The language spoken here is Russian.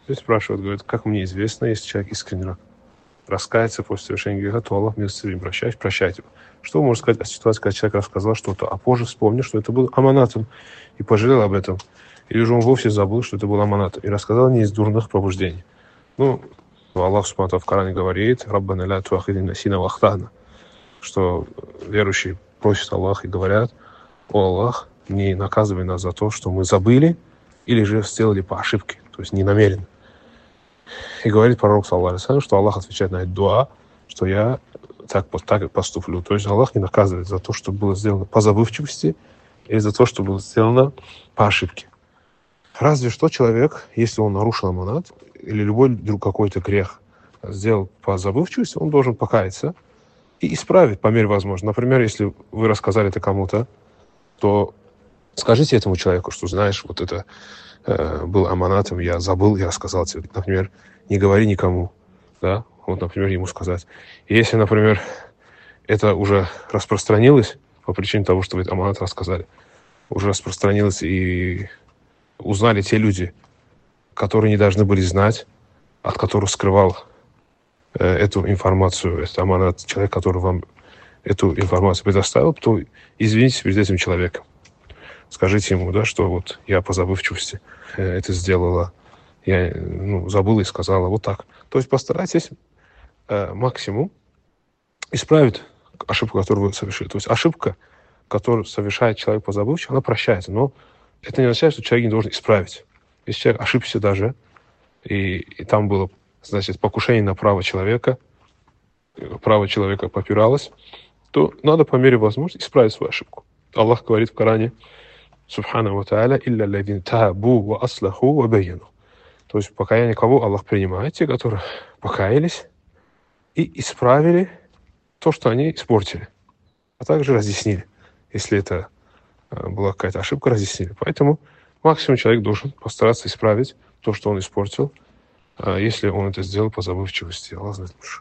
То есть спрашивают, говорят, как мне известно, если человек искренне раскается после совершения греха, то Аллах милостивый, прощает его. Что вы можете сказать о ситуации, когда человек рассказал что-то, а позже вспомнил, что это был аманатом, и пожалел об этом? Или же он вовсе забыл, что это был аманатом, и рассказал не из дурных побуждений? Ну, Аллах Субхану в Коране говорит, «Раббана ля туахидна сина ва ахтана», что верующие просят Аллаха и говорят, «О Аллах, не наказывай нас за то, что мы забыли или же сделали по ошибке», то есть не намеренно. И говорит пророк, саллаллаху алейхи ва саллям, что Аллах отвечает на это дуа, что я так поступлю. То есть Аллах не наказывает за то, что было сделано по забывчивости, или за то, что было сделано по ошибке. Разве что человек, если он нарушил аманат, или любой какой-то грех сделал по забывчивости, он должен покаяться и исправить по мере возможности. Например, если вы рассказали это кому-то, то скажите этому человеку, что, знаешь, вот это был аманатом, я забыл, я рассказал тебе. Например, не говори никому, да, вот, например, ему сказать. И если, например, это уже распространилось по причине того, что вы этот аманат рассказали, уже распространилось и узнали те люди, которые не должны были знать, от которых скрывал эту информацию, этот аманат, человек, который вам эту информацию предоставил, то извинитесь перед этим человеком. Скажите ему, да, что вот я по забывчивости это сделала, я забыла и сказала, вот так. То есть постарайтесь максимум исправить ошибку, которую вы совершили. То есть ошибка, которую совершает человек по забывчивости, она прощается, но это не означает, что человек не должен исправить. Если человек ошибся даже, и там было, значит, покушение на право человека попиралось, то надо по мере возможности исправить свою ошибку. Аллах говорит в Коране, Субхану ва тааля, «Илля лядин табу ва аслаху ва баяну». То есть покаяние кого Аллах принимает? Те, которые покаялись и исправили то, что они испортили, а также разъяснили. Если это была какая-то ошибка, разъяснили. Поэтому максимум человек должен постараться исправить то, что он испортил, если он это сделал по забывчивости. Аллах знает лучше.